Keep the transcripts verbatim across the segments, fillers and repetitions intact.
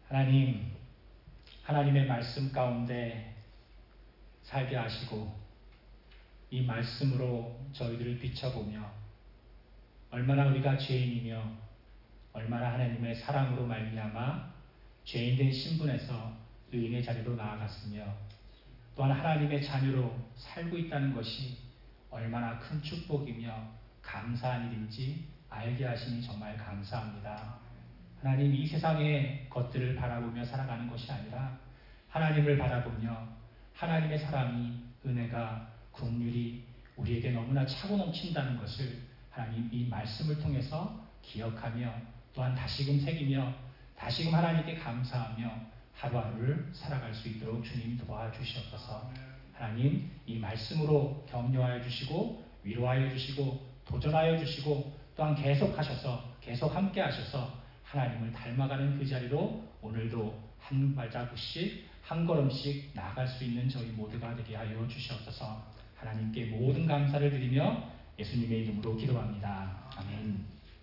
하나님, 하나님의 말씀 가운데 살게 하시고 이 말씀으로 저희들을 비춰보며 얼마나 우리가 죄인이며 얼마나 하나님의 사랑으로 말미암아 죄인된 신분에서 의인의 자리로 나아갔으며 또한 하나님의 자녀로 살고 있다는 것이 얼마나 큰 축복이며 감사한 일인지 알게 하시니 정말 감사합니다. 하나님, 이 세상의 것들을 바라보며 살아가는 것이 아니라 하나님을 바라보며 하나님의 사랑이, 은혜가, 긍휼이 우리에게 너무나 차고 넘친다는 것을 하나님 이 말씀을 통해서 기억하며 또한 다시금 새기며 다시금 하나님께 감사하며 하루하루를 살아갈 수 있도록 주님 도와주시옵소서. 하나님, 이 말씀으로 격려하여 주시고 위로하여 주시고 도전하여 주시고 또한 계속하셔서 계속 함께 하셔서 하나님을 닮아가는 그 자리로 오늘도 한 발자국씩 한 걸음씩 나아갈 수 있는 저희 모두가 되게 하여 주시옵소서. 하나님께 모든 감사를 드리며 예수님의 이름으로 기도합니다. 아멘.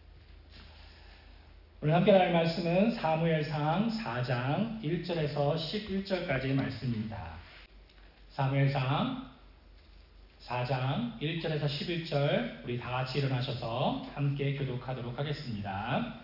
오늘 함께 나눌 말씀은 사무엘상 사 장 일 절에서 십일 절까지의 말씀입니다. 사무엘상 사 장 일 절에서 십일 절 우리 다 같이 일어나셔서 함께 교독하도록 하겠습니다.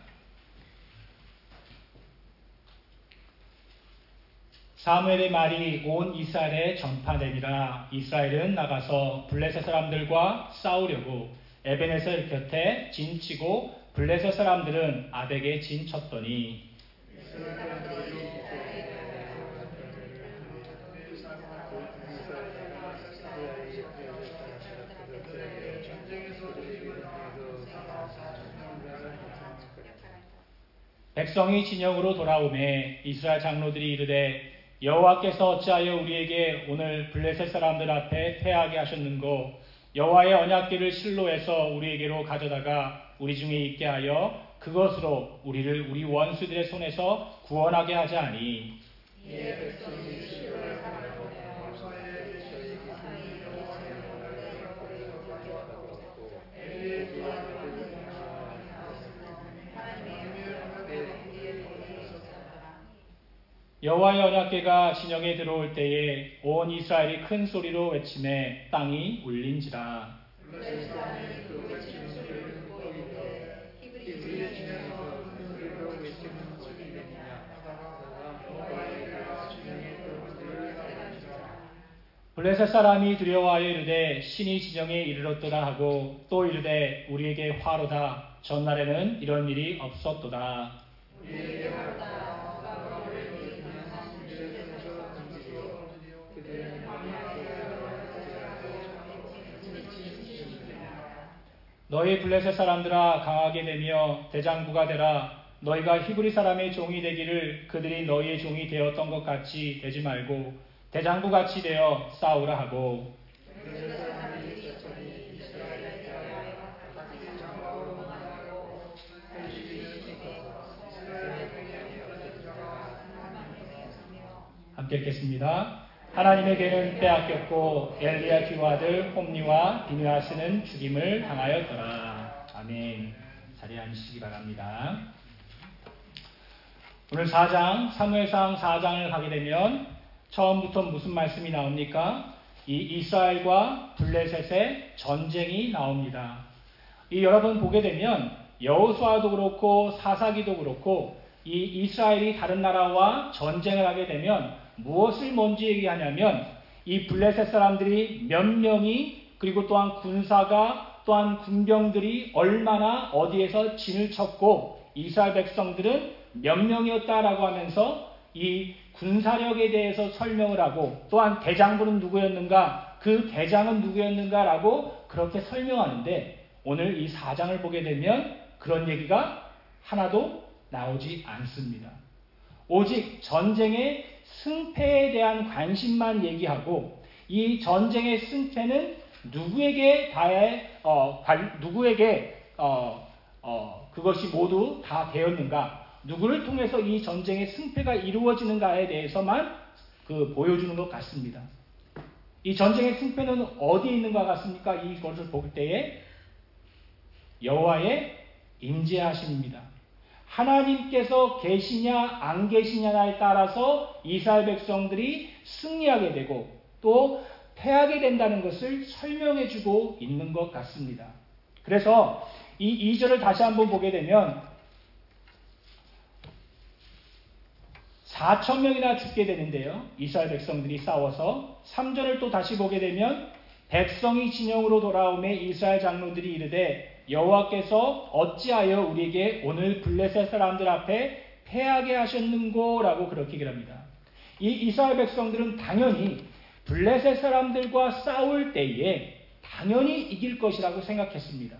사무엘의 말이 온 이스라엘에 전파되니라. 이스라엘은 나가서 블레셋 사람들과 싸우려고 에베네셀 곁에 진치고 블레셋 사람들은 아벡에 진쳤더니 백성이 진영으로 돌아오매 이스라엘 장로들이 이르되 여호와께서 어찌하여 우리에게 오늘 블레셋 사람들 앞에 패하게 하셨는고 여호와의 언약궤를 실로에서 우리에게로 가져다가 우리 중에 있게 하여 그것으로 우리를 우리 원수들의 손에서 구원하게 하자니 이에 백성이 실로에 가려고 여호와의 언약궤가 진영에 들어올 때에 온 이스라엘이 큰 소리로 외치매 땅이 울린지라. 블레셋 사람이 두려워하여 이르되 신이 진영에 이르렀도다 하고 또 이르되 우리에게 화로다. 전날에는 이런 일이 없었도다. 우리에게 화로다. 너희 블레셋 사람들아 강하게 되며 대장부가 되라. 너희가 히브리 사람의 종이 되기를 그들이 너희의 종이 되었던 것 같이 되지 말고 대장부같이 되어 싸우라 하고 함께 읽겠습니다. 하나님에게는 빼앗겼고 엘리야키의 아들 홈니와 비느하스는 죽임을 당하였더라. 아멘. 자리에 앉으시기 바랍니다. 오늘 사 장 사무엘상 사 장을 가게 되면 처음부터 무슨 말씀이 나옵니까? 이 이스라엘과 블레셋의 전쟁이 나옵니다. 이 여러분 보게 되면 여호수아도 그렇고 사사기도 그렇고 이 이스라엘이 다른 나라와 전쟁을 하게 되면 무엇을 먼저 얘기하냐면 이 블레셋 사람들이 몇 명이 그리고 또한 군사가 또한 군병들이 얼마나 어디에서 진을 쳤고 이스라엘 백성들은 몇 명이었다라고 하면서 이 군사력에 대해서 설명을 하고 또한 대장부는 누구였는가 그 대장은 누구였는가라고 그렇게 설명하는데 오늘 이 사 장을 보게 되면 그런 얘기가 하나도 나오지 않습니다. 오직 전쟁의 승패에 대한 관심만 얘기하고 이 전쟁의 승패는 누구에게 다해 어, 관, 누구에게 어, 어, 그것이 모두 다 되었는가, 누구를 통해서 이 전쟁의 승패가 이루어지는가에 대해서만 그 보여주는 것 같습니다. 이 전쟁의 승패는 어디에 있는 것 같습니까? 이것을 볼 때에 여호와의 임재하심입니다. 하나님께서 계시냐 안 계시냐에 따라서 이스라엘 백성들이 승리하게 되고 또 패하게 된다는 것을 설명해 주고 있는 것 같습니다. 그래서 이 이 절을 다시 한번 보게 되면 사천 명이나 죽게 되는데요. 이스라엘 백성들이 싸워서 삼 절을 또 다시 보게 되면 백성이 진영으로 돌아오매 이스라엘 장로들이 이르되 여호와께서 어찌하여 우리에게 오늘 블레셋 사람들 앞에 패하게 하셨는고 라고 그렇게 얘기합니다. 이 이스라엘 백성들은 당연히 블레셋 사람들과 싸울 때에 당연히 이길 것이라고 생각했습니다.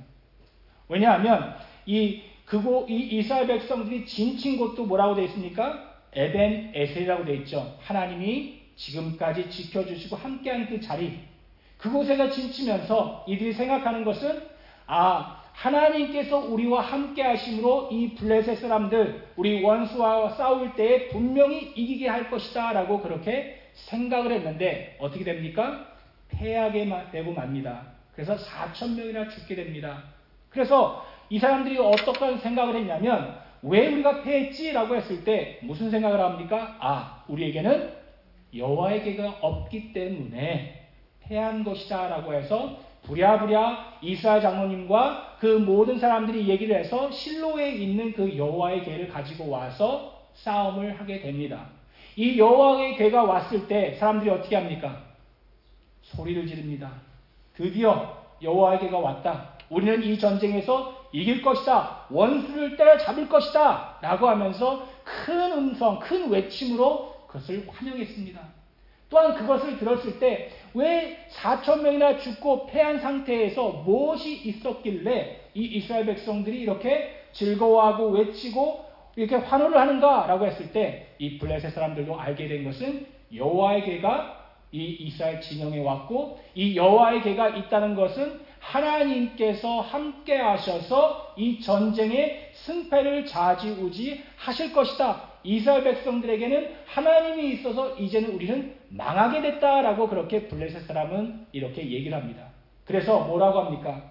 왜냐하면 이 그곳 이 이스라엘 백성들이 진친 곳도 뭐라고 되어 있습니까? 에벤 에셀이라고 되어 있죠. 하나님이 지금까지 지켜주시고 함께한 그 자리, 그곳에서 진치면서 이들이 생각하는 것은 아 하나님께서 우리와 함께 하심으로 이 블레셋 사람들 우리 원수와 싸울 때에 분명히 이기게 할 것이다 라고 그렇게 생각을 했는데 어떻게 됩니까? 패하게 되고 맙니다. 그래서 사천 명이나 죽게 됩니다. 그래서 이 사람들이 어떻게 생각을 했냐면 왜 우리가 패했지? 라고 했을 때 무슨 생각을 합니까? 아 우리에게는 여호와의 궤가 없기 때문에 패한 것이다 라고 해서 부랴부랴 이스라엘 장로님과 그 모든 사람들이 얘기를 해서 실로에 있는 그 여호와의 궤를 가지고 와서 싸움을 하게 됩니다. 이 여호와의 궤가 왔을 때 사람들이 어떻게 합니까? 소리를 지릅니다. 드디어 여호와의 궤가 왔다. 우리는 이 전쟁에서 이길 것이다. 원수를 때려잡을 것이다. 라고 하면서 큰 음성, 큰 외침으로 그것을 환영했습니다. 또한 그것을 들었을 때 왜 사천 명이나 죽고 패한 상태에서 무엇이 있었길래 이 이스라엘 백성들이 이렇게 즐거워하고 외치고 이렇게 환호를 하는가? 라고 했을 때 이 블레셋 사람들도 알게 된 것은 여호와의 궤가 이 이스라엘 진영에 왔고 이 여호와의 궤가 있다는 것은 하나님께서 함께 하셔서 이 전쟁의 승패를 좌지우지 하실 것이다. 이스라엘 백성들에게는 하나님이 있어서 이제는 우리는 망하게 됐다라고 그렇게 블레셋 사람은 이렇게 얘기를 합니다. 그래서 뭐라고 합니까?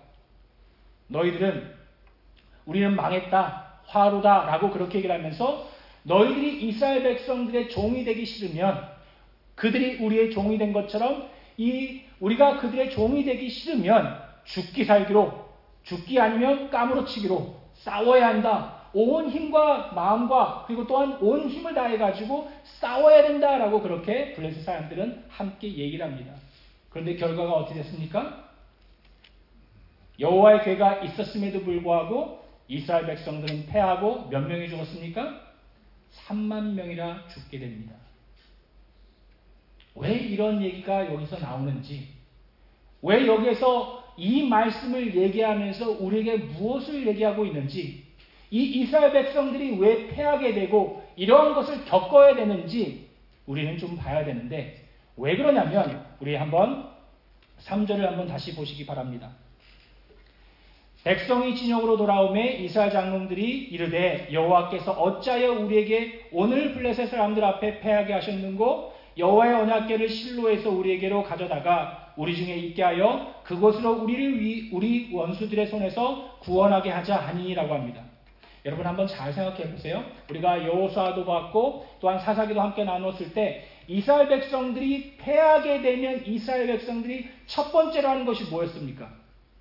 너희들은 우리는 망했다, 화로다 라고 그렇게 얘기를 하면서 너희들이 이스라엘 백성들의 종이 되기 싫으면 그들이 우리의 종이 된 것처럼 이 우리가 그들의 종이 되기 싫으면 죽기 살기로, 죽기 아니면 까무러치기로 싸워야 한다. 온 힘과 마음과 그리고 또한 온 힘을 다해가지고 싸워야 된다라고 그렇게 블레셋 사람들은 함께 얘기를 합니다. 그런데 결과가 어떻게 됐습니까? 여호와의 궤가 있었음에도 불구하고 이스라엘 백성들은 패하고 몇 명이 죽었습니까? 삼만 명이나 죽게 됩니다. 왜 이런 얘기가 여기서 나오는지, 왜 여기에서 이 말씀을 얘기하면서 우리에게 무엇을 얘기하고 있는지, 이 이스라엘 백성들이 왜 패하게 되고 이러한 것을 겪어야 되는지 우리는 좀 봐야 되는데 왜 그러냐면 우리 한번 삼 절을 한번 다시 보시기 바랍니다. 백성이 진영으로 돌아오매 이스라엘 장로들이 이르되 여호와께서 어찌하여 우리에게 오늘 블레셋 사람들 앞에 패하게 하셨는고 여호와의 언약궤를 실로에서 우리에게로 가져다가 우리 중에 있게 하여 그곳으로 우리를 위, 우리 원수들의 손에서 구원하게 하자 하니라고 합니다. 여러분 한번 잘 생각해 보세요. 우리가 여호수아도 봤고 또한 사사기도 함께 나눴을 때 이스라엘 백성들이 패하게 되면 이스라엘 백성들이 첫 번째로 하는 것이 뭐였습니까?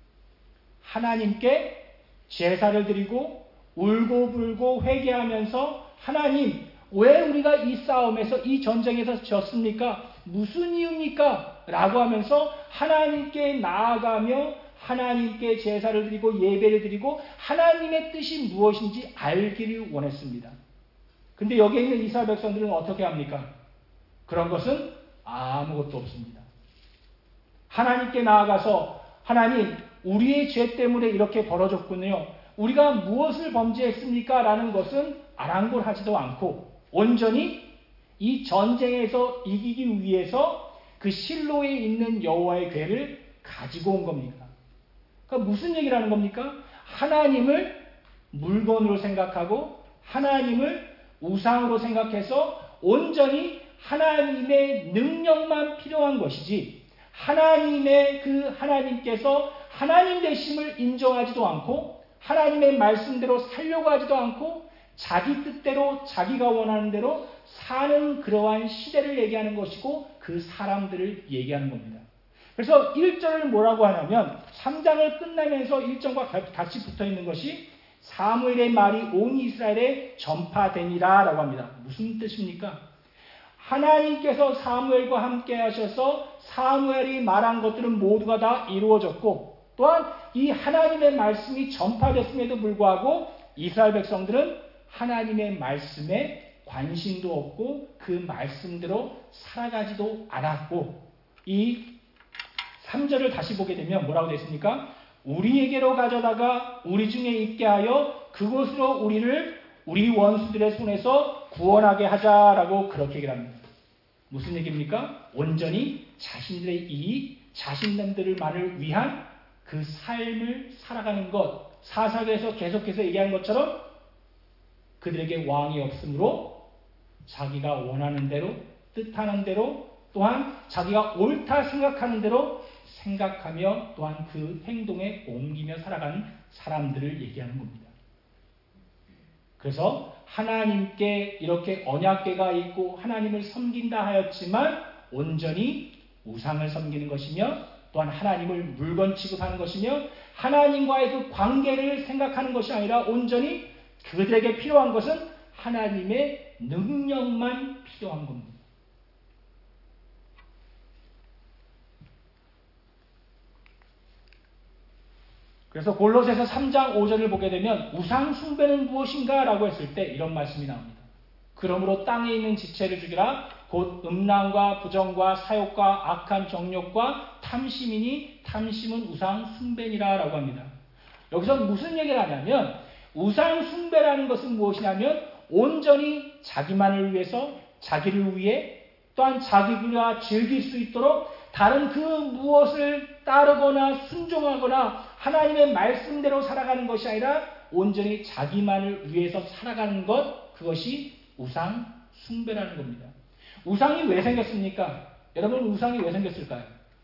하나님께 제사를 드리고 울고 불고 회개하면서 하나님 왜 우리가 이 싸움에서 이 전쟁에서 졌습니까? 무슨 이유입니까? 라고 하면서 하나님께 나아가며 하나님께 제사를 드리고 예배를 드리고 하나님의 뜻이 무엇인지 알기를 원했습니다. 근데 여기에 있는 이스라엘 백성들은 어떻게 합니까? 그런 것은 아무것도 없습니다. 하나님께 나아가서 하나님 우리의 죄 때문에 이렇게 벌어졌군요. 우리가 무엇을 범죄했습니까? 라는 것은 아랑곳하지도 않고 온전히 이 전쟁에서 이기기 위해서 그 실로에 있는 여호와의 궤를 가지고 온 겁니다. 그러니까 무슨 얘기를 하는 겁니까? 하나님을 물건으로 생각하고 하나님을 우상으로 생각해서 온전히 하나님의 능력만 필요한 것이지 하나님의 그 하나님께서 하나님 되심을 인정하지도 않고 하나님의 말씀대로 살려고 하지도 않고 자기 뜻대로 자기가 원하는 대로 사는 그러한 시대를 얘기하는 것이고 그 사람들을 얘기하는 겁니다. 그래서 일 절을 뭐라고 하냐면 삼 장을 끝나면서 일 절과 같이 붙어있는 것이 사무엘의 말이 온 이스라엘에 전파되니라 라고 합니다. 무슨 뜻입니까? 하나님께서 사무엘과 함께 하셔서 사무엘이 말한 것들은 모두가 다 이루어졌고 또한 이 하나님의 말씀이 전파됐음에도 불구하고 이스라엘 백성들은 하나님의 말씀에 관심도 없고 그 말씀대로 살아가지도 않았고 이 삼 절을 다시 보게 되면 뭐라고 되어 있습니까? 우리에게로 가져다가 우리 중에 있게 하여 그곳으로 우리를 우리 원수들의 손에서 구원하게 하자라고 그렇게 얘기를 합니다. 무슨 얘기입니까? 온전히 자신들의 이익, 자신들만을 위한 그 삶을 살아가는 것. 사사기에서 계속해서 얘기한 것처럼 그들에게 왕이 없으므로 자기가 원하는 대로, 뜻하는 대로, 또한 자기가 옳다 생각하는 대로 생각하며 또한 그 행동에 옮기며 살아가는 사람들을 얘기하는 겁니다. 그래서 하나님께 이렇게 언약궤가 있고 하나님을 섬긴다 하였지만 온전히 우상을 섬기는 것이며 또한 하나님을 물건 취급하는 것이며 하나님과의 그 관계를 생각하는 것이 아니라 온전히 그들에게 필요한 것은 하나님의 능력만 필요한 겁니다. 그래서 골로새서 삼 장 오 절을 보게 되면 우상 숭배는 무엇인가? 라고 했을 때 이런 말씀이 나옵니다. 그러므로 땅에 있는 지체를 죽이라 곧 음란과 부정과 사욕과 악한 정욕과 탐심이니 탐심은 우상 숭배니라 라고 합니다. 여기서 무슨 얘기를 하냐면 우상 숭배라는 것은 무엇이냐면 온전히 자기만을 위해서 자기를 위해 또한 자기가 즐길 수 있도록 다른 그 무엇을 따르거나 순종하거나 하나님의 말씀대로 살아가는 것이 아니라 온전히 자기만을 위해서 살아가는 것, 그것이 우상 숭배라는 겁니다. 우상이 왜 생겼습니까? 여러분 우상이 왜 생겼을까요?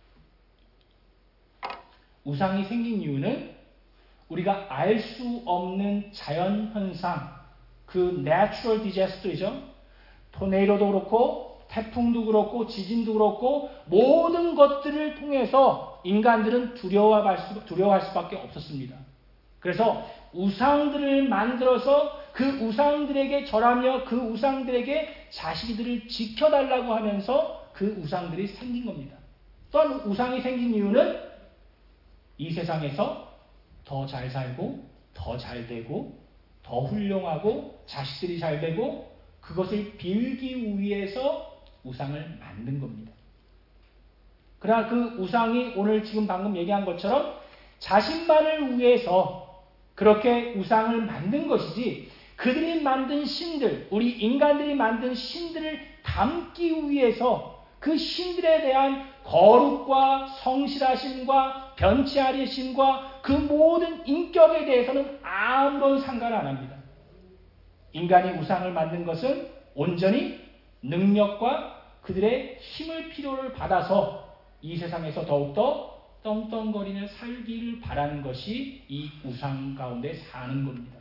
우상이 생긴 이유는 우리가 알 수 없는 자연현상, 그 natural disaster이죠. 토네이도도 그렇고 태풍도 그렇고 지진도 그렇고 모든 것들을 통해서 인간들은 두려워할, 수, 두려워할 수밖에 없었습니다. 그래서 우상들을 만들어서 그 우상들에게 절하며 그 우상들에게 자신들을 지켜달라고 하면서 그 우상들이 생긴 겁니다. 또한 우상이 생긴 이유는 이 세상에서 더 잘 살고 더 잘 되고 더 훌륭하고 자식들이 잘 되고 그것을 빌기 위해서 우상을 만든 겁니다. 그러나 그 우상이 오늘 지금 방금 얘기한 것처럼 자신만을 위해서 그렇게 우상을 만든 것이지 그들이 만든 신들, 우리 인간들이 만든 신들을 담기 위해서 그 신들에 대한 거룩과 성실하심과 변치 않으심과 그 모든 인격에 대해서는 아무런 상관을 안 합니다. 인간이 우상을 만든 것은 온전히 능력과 그들의 힘을 필요를 받아서 이 세상에서 더욱더 떵떵거리며 살기를 바라는 것이 이 우상 가운데 사는 겁니다.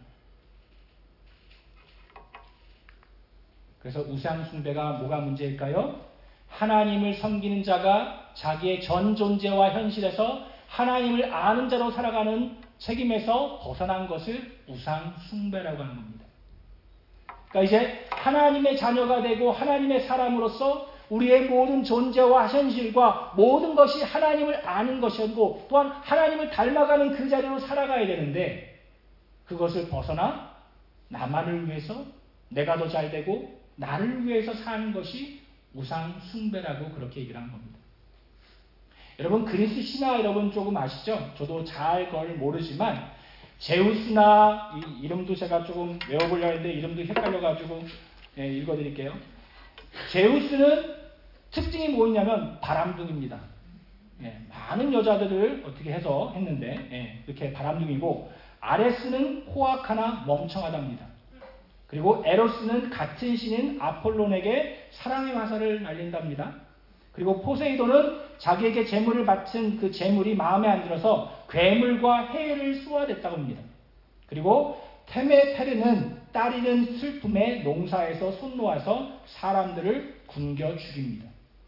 그래서 우상 숭배가 뭐가 문제일까요? 하나님을 섬기는 자가 자기의 전 존재와 현실에서 하나님을 아는 자로 살아가는 책임에서 벗어난 것을 우상 숭배라고 하는 겁니다. 그러니까 이제 하나님의 자녀가 되고 하나님의 사람으로서 우리의 모든 존재와 현실과 모든 것이 하나님을 아는 것이고 또한 하나님을 닮아가는 그 자리로 살아가야 되는데 그것을 벗어나 나만을 위해서 내가 더 잘 되고 나를 위해서 사는 것이 우상 숭배라고 그렇게 얘기를 한 겁니다. 여러분 그리스 신화 여러분 조금 아시죠? 저도 잘 그걸 모르지만 제우스나 이 이름도 제가 조금 외워보려고 했는데 이름도 헷갈려가지고 예, 읽어드릴게요. 제우스는 특징이 뭐냐면 바람둥이입니다. 예, 많은 여자들을 어떻게 해서 했는데 예, 이렇게 바람둥이고 아레스는 호악하나 멍청하답니다. 그리고 에로스는 같은 신인 아폴론에게 사랑의 화살을 날린답니다. 그리고 포세이돈은 자기에게 재물을 바친 그 재물이 마음에 안 들어서 괴물과 해를 쏘아댔다고 합니다. 그리고 테메페르는 따리는 슬픔에 농사에서 손 놓아서 사람들을 굶겨 죽입니다.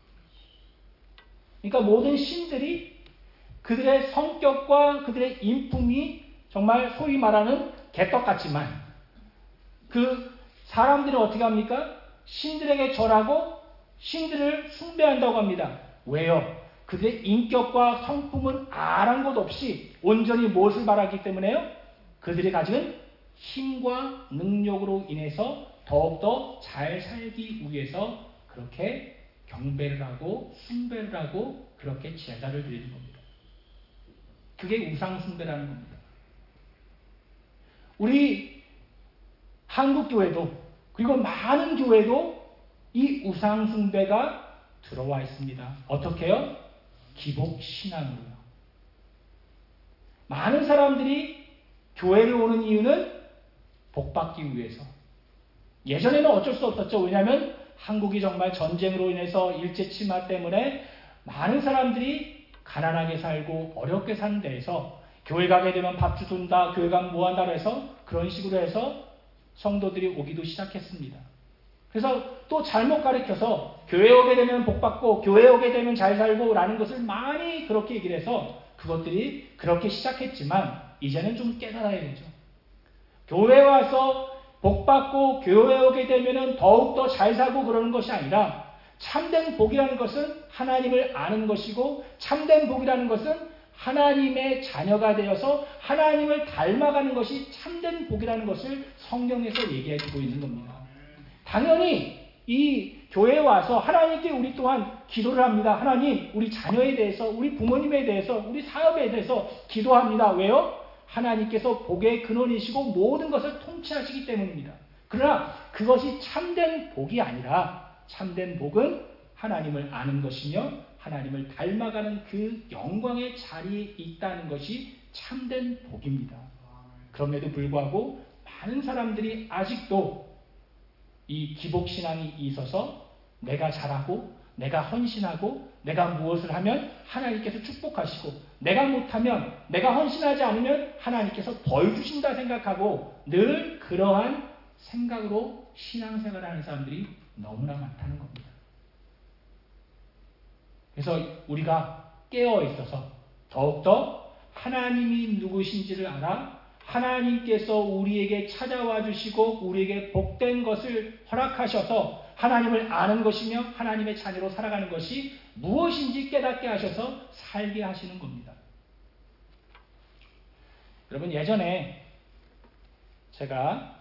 그러니까 모든 신들이 그들의 성격과 그들의 인품이 정말 소위 말하는 개떡 같지만 그 사람들이 어떻게 합니까? 신들에게 절하고 신들을 숭배한다고 합니다. 왜요? 그들의 인격과 성품은 아랑곳 없이 온전히 무엇을 바라기 때문에요? 그들이 가진 힘과 능력으로 인해서 더욱더 잘 살기 위해서 그렇게 경배를 하고 숭배를 하고 그렇게 제사를 드리는 겁니다. 그게 우상숭배라는 겁니다. 우리 한국교회도 그리고 많은 교회도 이 우상숭배가 들어와 있습니다. 어떻게요? 기복신앙으로요. 많은 사람들이 교회를 오는 이유는 복받기 위해서. 예전에는 어쩔 수 없었죠. 왜냐하면 한국이 정말 전쟁으로 인해서 일제치마 때문에 많은 사람들이 가난하게 살고 어렵게 사는 데에서 교회 가게 되면 밥 주둔다, 교회 가면 뭐 한다 해서 그런 식으로 해서 성도들이 오기도 시작했습니다. 그래서 또 잘못 가르쳐서 교회 오게 되면 복 받고 교회 오게 되면 잘 살고 라는 것을 많이 그렇게 얘기를 해서 그것들이 그렇게 시작했지만 이제는 좀 깨달아야 되죠. 교회 와서 복 받고 교회 오게 되면 더욱더 잘 살고 그러는 것이 아니라 참된 복이라는 것은 하나님을 아는 것이고 참된 복이라는 것은 하나님의 자녀가 되어서 하나님을 닮아가는 것이 참된 복이라는 것을 성경에서 얘기해주고 있는 겁니다. 당연히 이 교회에 와서 하나님께 우리 또한 기도를 합니다. 하나님, 우리 자녀에 대해서, 우리 부모님에 대해서, 우리 사업에 대해서 기도합니다. 왜요? 하나님께서 복의 근원이시고 모든 것을 통치하시기 때문입니다. 그러나 그것이 참된 복이 아니라 참된 복은 하나님을 아는 것이며 하나님을 닮아가는 그 영광의 자리에 있다는 것이 참된 복입니다. 그럼에도 불구하고 많은 사람들이 아직도 이 기복신앙이 있어서 내가 잘하고 내가 헌신하고 내가 무엇을 하면 하나님께서 축복하시고 내가 못하면 내가 헌신하지 않으면 하나님께서 벌 주신다 생각하고 늘 그러한 생각으로 신앙생활을 하는 사람들이 너무나 많다는 겁니다. 그래서 우리가 깨어 있어서 더욱더 하나님이 누구신지를 알아 하나님께서 우리에게 찾아와 주시고 우리에게 복된 것을 허락하셔서 하나님을 아는 것이며 하나님의 자녀로 살아가는 것이 무엇인지 깨닫게 하셔서 살게 하시는 겁니다. 여러분, 예전에 제가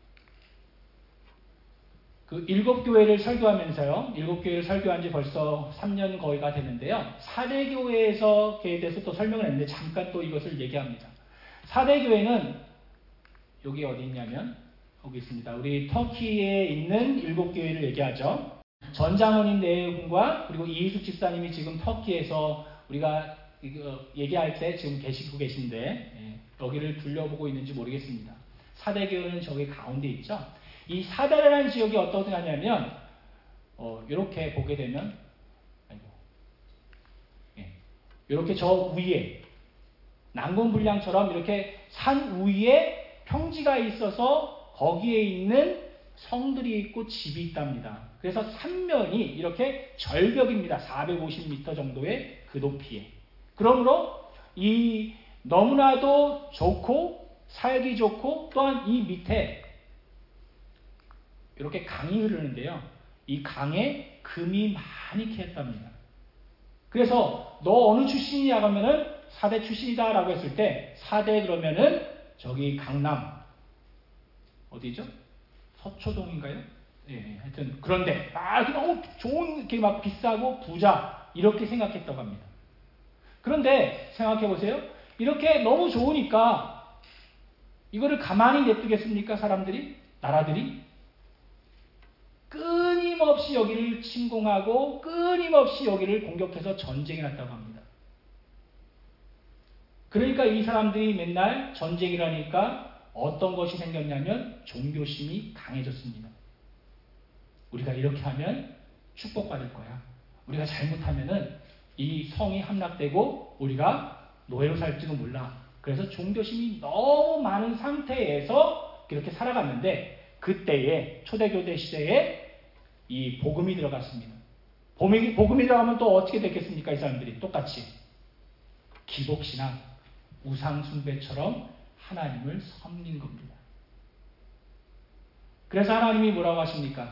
그 일곱 교회를 설교하면서요. 일곱 교회를 설교한 지 벌써 삼 년 거의가 됐는데요. 사대 교회에서 대해서 또 설명을 했는데 잠깐 또 이것을 얘기합니다. 사대 교회는 여기 어디 있냐면 여기 있습니다. 우리 터키에 있는 일곱 교회를 얘기하죠. 전장원인 내분과 그리고 이희숙 집사님이 지금 터키에서 우리가 얘기할 때 지금 계시고 계신데 여기를 둘러보고 있는지 모르겠습니다. 사대 교회는 저기 가운데 있죠. 이 사대라는 지역이 어떠냐면 어, 이렇게 보게 되면 아이고, 예, 이렇게 저 위에 난공불량처럼 이렇게 산 위에 평지가 있어서 거기에 있는 성들이 있고 집이 있답니다. 그래서 삼면이 이렇게 절벽입니다. 사백오십 미터 정도의 그 높이에. 그러므로 이 너무나도 좋고 살기 좋고 또한 이 밑에 이렇게 강이 흐르는데요. 이 강에 금이 많이 캐였답니다. 그래서 너 어느 출신이냐 하면은 사대 출신이다 라고 했을 때 사대 그러면은 저기 강남 어디죠? 서초동인가요? 예, 하여튼 그런데 막 너무 좋은 게 막 비싸고 부자 이렇게 생각했다고 합니다. 그런데 생각해 보세요. 이렇게 너무 좋으니까 이거를 가만히 냅두겠습니까? 사람들이? 나라들이? 끊임없이 여기를 침공하고 끊임없이 여기를 공격해서 전쟁이 났다고 합니다. 그러니까 이 사람들이 맨날 전쟁이라니까 어떤 것이 생겼냐면 종교심이 강해졌습니다. 우리가 이렇게 하면 축복받을 거야. 우리가 잘못하면은 이 성이 함락되고 우리가 노예로 살지도 몰라. 그래서 종교심이 너무 많은 상태에서 그렇게 살아갔는데 그때에 초대교대 시대에 이 복음이 들어갔습니다. 복음이, 복음이 들어가면 또 어떻게 됐겠습니까? 이 사람들이 똑같이 기복신앙, 우상숭배처럼 하나님을 섬긴 겁니다. 그래서 하나님이 뭐라고 하십니까?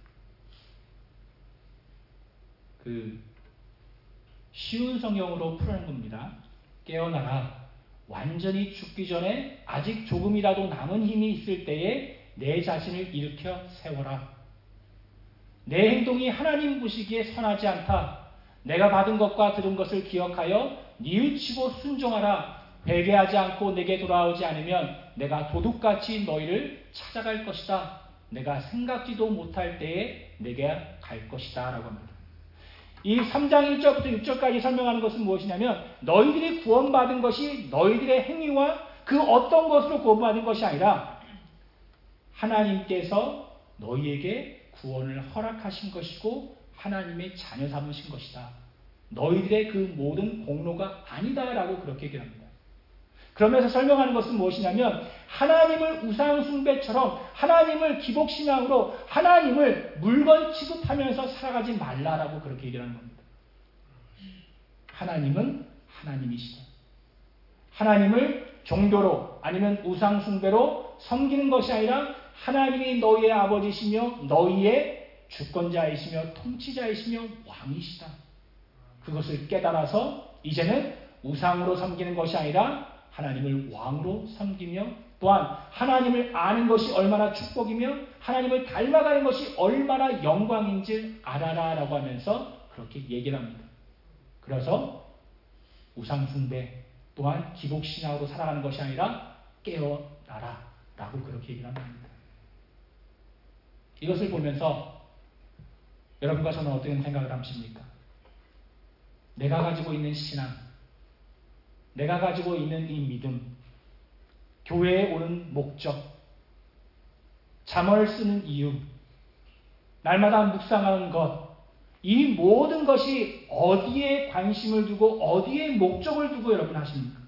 그 쉬운 성경으로 풀어낸 겁니다. 깨어나라. 완전히 죽기 전에 아직 조금이라도 남은 힘이 있을 때에 내 자신을 일으켜 세워라. 내 행동이 하나님 보시기에 선하지 않다. 내가 받은 것과 들은 것을 기억하여 뉘우치고 순종하라. 회개하지 않고 내게 돌아오지 않으면 내가 도둑같이 너희를 찾아갈 것이다. 내가 생각지도 못할 때에 내게 갈 것이다. 라고 합니다. 이 삼 장 일 절부터 육 절까지 설명하는 것은 무엇이냐면 너희들이 구원받은 것이 너희들의 행위와 그 어떤 것으로 구원받은 것이 아니라 하나님께서 너희에게 구원을 허락하신 것이고 하나님의 자녀 삼으신 것이다. 너희들의 그 모든 공로가 아니다라고 그렇게 얘기합니다. 그러면서 설명하는 것은 무엇이냐면 하나님을 우상숭배처럼 하나님을 기복신앙으로 하나님을 물건 취급하면서 살아가지 말라라고 그렇게 얘기하는 겁니다. 하나님은 하나님이시다. 하나님을 종교로 아니면 우상숭배로 섬기는 것이 아니라 하나님이 너희의 아버지시며 너희의 주권자이시며 통치자이시며 왕이시다. 그것을 깨달아서 이제는 우상으로 섬기는 것이 아니라 하나님을 왕으로 섬기며 또한 하나님을 아는 것이 얼마나 축복이며 하나님을 닮아가는 것이 얼마나 영광인지 알아라 라고 하면서 그렇게 얘기를 합니다. 그래서 우상숭배 또한 기복신앙으로 살아가는 것이 아니라 깨어나라 라고 그렇게 얘기를 합니다. 이것을 보면서 여러분과 저는 어떤 생각을 하십니까? 내가 가지고 있는 신앙, 내가 가지고 있는 이 믿음, 교회에 오는 목적, 잠언을 쓰는 이유, 날마다 묵상하는 것, 이 모든 것이 어디에 관심을 두고 어디에 목적을 두고 여러분 하십니까?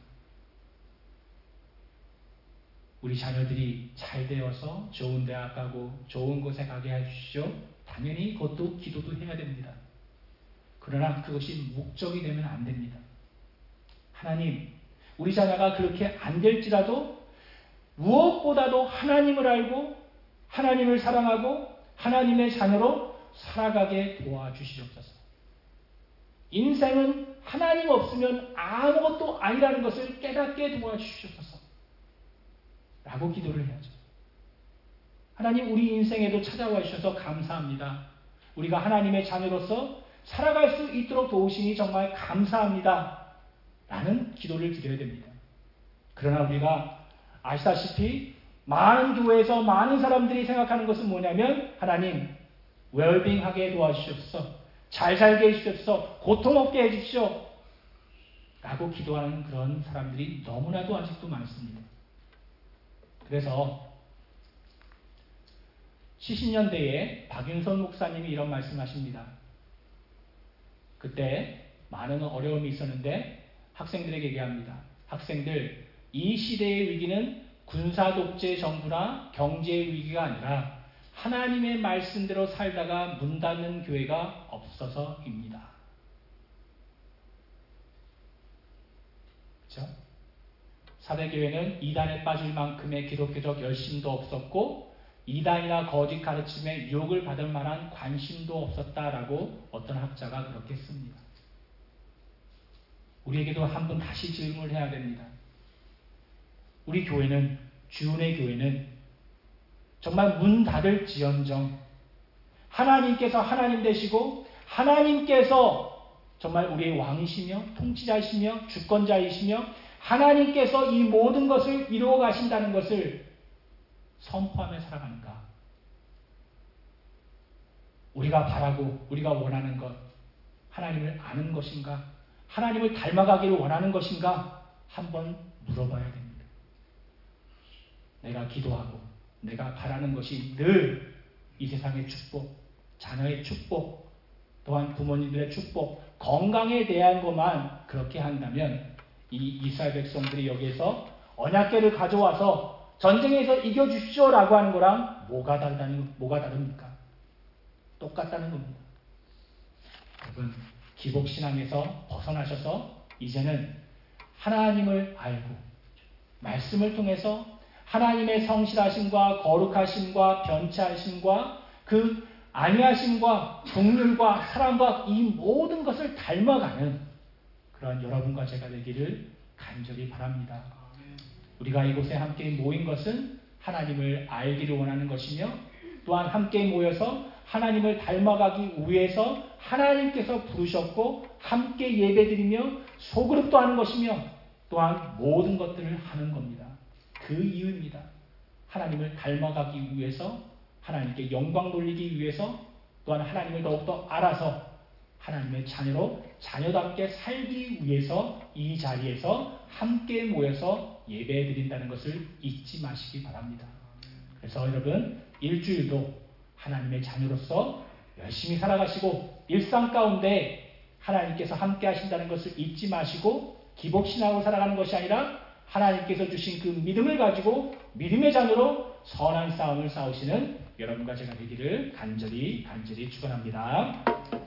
우리 자녀들이 잘 되어서 좋은 대학 가고 좋은 곳에 가게 해주시죠. 당연히 그것도 기도도 해야 됩니다. 그러나 그것이 목적이 되면 안 됩니다. 하나님, 우리 자녀가 그렇게 안 될지라도 무엇보다도 하나님을 알고 하나님을 사랑하고 하나님의 자녀로 살아가게 도와주시옵소서. 인생은 하나님 없으면 아무것도 아니라는 것을 깨닫게 도와주시옵소서. 라고 기도를 해야죠. 하나님, 우리 인생에도 찾아와 주셔서 감사합니다. 우리가 하나님의 자녀로서 살아갈 수 있도록 도우시니 정말 감사합니다. 라는 기도를 드려야 됩니다. 그러나 우리가 아시다시피 많은 교회에서 많은 사람들이 생각하는 것은 뭐냐면 하나님, 웰빙하게 도와주시옵소서, 잘 살게 해주시옵소서, 고통 없게 해주십시오 라고 기도하는 그런 사람들이 너무나도 아직도 많습니다. 그래서 칠십 년대에 박윤선 목사님이 이런 말씀하십니다. 그때 많은 어려움이 있었는데 학생들에게 얘기합니다. 학생들, 이 시대의 위기는 군사독재 정부나 경제의 위기가 아니라 하나님의 말씀대로 살다가 문 닫는 교회가 없어서입니다. 그렇죠? 사대교회는 이단에 빠질 만큼의 기독교적 열심도 없었고 이단이나 거짓 가르침에 유혹을 받을 만한 관심도 없었다라고 어떤 학자가 그렇게 씁니다. 우리에게도 한번 다시 질문을 해야 됩니다. 우리 교회는, 주은의 교회는 정말 문 닫을지언정 하나님께서 하나님 되시고 하나님께서 정말 우리의 왕이시며 통치자이시며 주권자이시며 하나님께서 이 모든 것을 이루어 가신다는 것을 선포하며 살아가는가? 우리가 바라고 우리가 원하는 것, 하나님을 아는 것인가? 하나님을 닮아가기를 원하는 것인가? 한번 물어봐야 됩니다. 내가 기도하고 내가 바라는 것이 늘 이 세상의 축복, 자녀의 축복, 또한 부모님들의 축복, 건강에 대한 것만 그렇게 한다면 이 이스라엘 백성들이 여기에서 언약궤를 가져와서 전쟁에서 이겨주십시오라고 하는 거랑 뭐가 다르다는, 뭐가 다릅니까? 똑같다는 겁니다. 여러분, 기복신앙에서 벗어나셔서 이제는 하나님을 알고 말씀을 통해서 하나님의 성실하심과 거룩하심과 변치하심과 그 안위하심과 긍휼과 사랑과 이 모든 것을 닮아가는 그런 여러분과 제가 되기를 간절히 바랍니다. 우리가 이곳에 함께 모인 것은 하나님을 알기를 원하는 것이며 또한 함께 모여서 하나님을 닮아가기 위해서 하나님께서 부르셨고 함께 예배드리며 소그룹도 하는 것이며 또한 모든 것들을 하는 겁니다. 그 이유입니다. 하나님을 닮아가기 위해서 하나님께 영광 돌리기 위해서 또한 하나님을 더욱더 알아서 하나님의 자녀로 자녀답게 살기 위해서 이 자리에서 함께 모여서 예배 드린다는 것을 잊지 마시기 바랍니다. 그래서 여러분 일주일도 하나님의 자녀로서 열심히 살아가시고 일상 가운데 하나님께서 함께 하신다는 것을 잊지 마시고 기복신앙으로 살아가는 것이 아니라 하나님께서 주신 그 믿음을 가지고 믿음의 자녀로 선한 싸움을 싸우시는 여러분과 제가 되기를 간절히 간절히 축원합니다.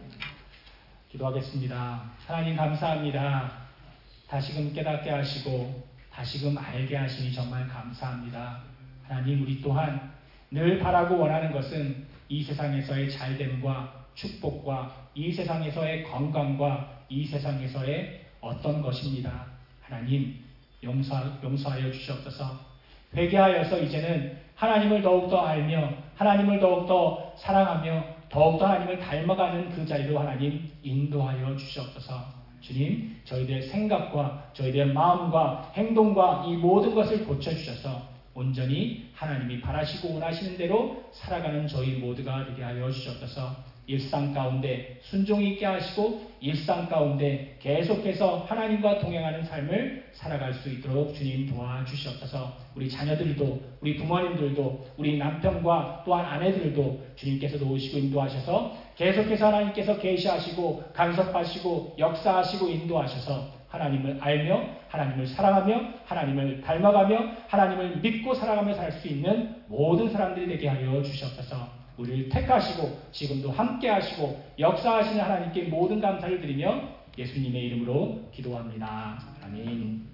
기도하겠습니다. 하나님 감사합니다. 다시금 깨닫게 하시고 다시금 알게 하시니 정말 감사합니다. 하나님 우리 또한 늘 바라고 원하는 것은 이 세상에서의 잘됨과 축복과 이 세상에서의 건강과 이 세상에서의 어떤 것입니다. 하나님 용서, 용서하여 주시옵소서. 회개하여서 이제는 하나님을 더욱더 알며 하나님을 더욱더 사랑하며 더욱더 하나님을 닮아가는 그 자리로 하나님 인도하여 주시옵소서. 주님 저희들의 생각과 저희들의 마음과 행동과 이 모든 것을 고쳐주셔서 온전히 하나님이 바라시고 원하시는 대로 살아가는 저희 모두가 되게 하여 주시옵소서. 일상 가운데 순종이 있게 하시고 일상 가운데 계속해서 하나님과 동행하는 삶을 살아갈 수 있도록 주님 도와주시옵소서. 우리 자녀들도 우리 부모님들도 우리 남편과 또한 아내들도 주님께서 도우시고 인도하셔서 계속해서 하나님께서 계시하시고 간섭하시고 역사하시고 인도하셔서 하나님을 알며 하나님을 사랑하며 하나님을 닮아가며 하나님을 믿고 살아가며 살 수 있는 모든 사람들이 되게 하여 주시옵소서. 우리를 택하시고 지금도 함께 하시고 역사하시는 하나님께 모든 감사를 드리며 예수님의 이름으로 기도합니다. 아멘.